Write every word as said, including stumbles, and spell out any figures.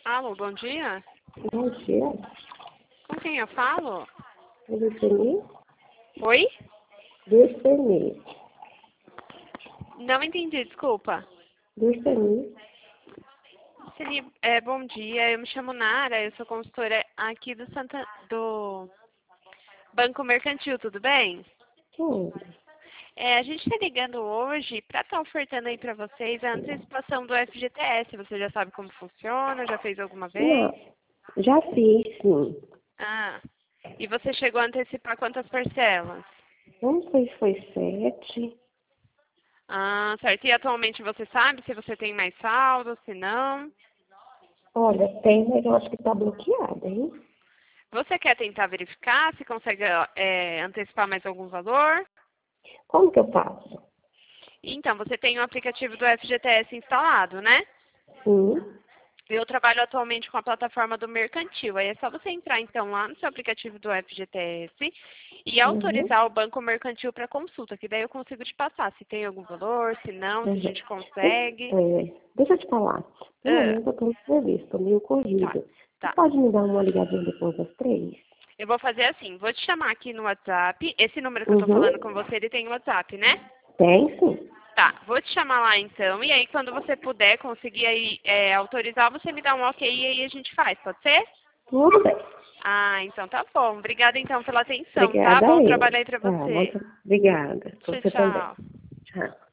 Alô, bom dia. Bom dia. Com quem eu falo? Luceni? Oi? Luceni. Não entendi, desculpa. Luceni. Seria, é, bom dia, eu me chamo Nara, eu sou consultora aqui do, Santa, do Banco Mercantil, tudo bem? Hum. É, a gente está ligando hoje para estar ofertando aí para vocês a antecipação do F G T S. Você já sabe como funciona? Já fez alguma vez? Não, já fiz, sim. Ah, e você chegou a antecipar quantas parcelas? Não sei se foi sete. Ah, certo. E atualmente você sabe se você tem mais saldo, se não? Olha, tem, mas eu acho que tá bloqueada, hein? Você quer tentar verificar se consegue é, antecipar mais algum valor? Como que eu faço? Então, você tem o aplicativo do F G T S instalado, né? Sim. Eu trabalho atualmente com a plataforma do Mercantil. Aí é só você entrar, então, lá no seu aplicativo do F G T S e Uhum. autorizar o Banco Mercantil para consulta, que daí eu consigo te passar se tem algum valor, se não, se a Uhum. gente consegue. É, deixa eu te falar. No Ah, momento eu tô no serviço, tô meio tá, corrida. Você tá. pode me dar uma ligadinha depois das três? Eu vou fazer assim, vou te chamar aqui no WhatsApp. Esse número que eu tô falando com Uhum. você, ele tem WhatsApp, né? Tem, sim. Tá, vou te chamar lá então, e aí quando você puder conseguir aí, é, autorizar, você me dá um ok e aí a gente faz, pode ser? Tudo bem. Ah, então tá bom. Obrigada então pela atenção, tá? Obrigada a Bom eu. trabalho aí pra Tá, você. muito obrigada. Tchau, Você também. tchau. Tchau.